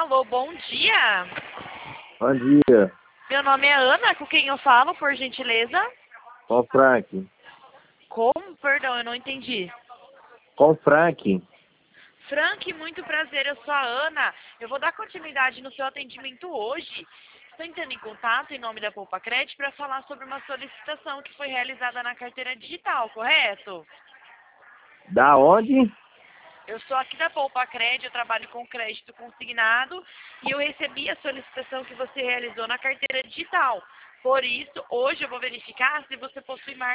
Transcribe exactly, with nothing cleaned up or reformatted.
Alô, bom dia. Bom dia. Meu nome é Ana, com quem eu falo, por gentileza? Com o Frank. Como? Perdão, eu não entendi. Com o Frank. Frank, muito prazer, eu sou a Ana. Eu vou dar continuidade no seu atendimento hoje. Estou entrando em contato em nome da Poupa Crédito para falar sobre uma solicitação que foi realizada na carteira digital, correto? Da onde? Eu sou aqui da Poupa Crédito, eu trabalho com crédito consignado e eu recebi a solicitação que você realizou na carteira digital. Por isso, hoje eu vou verificar se você possui marca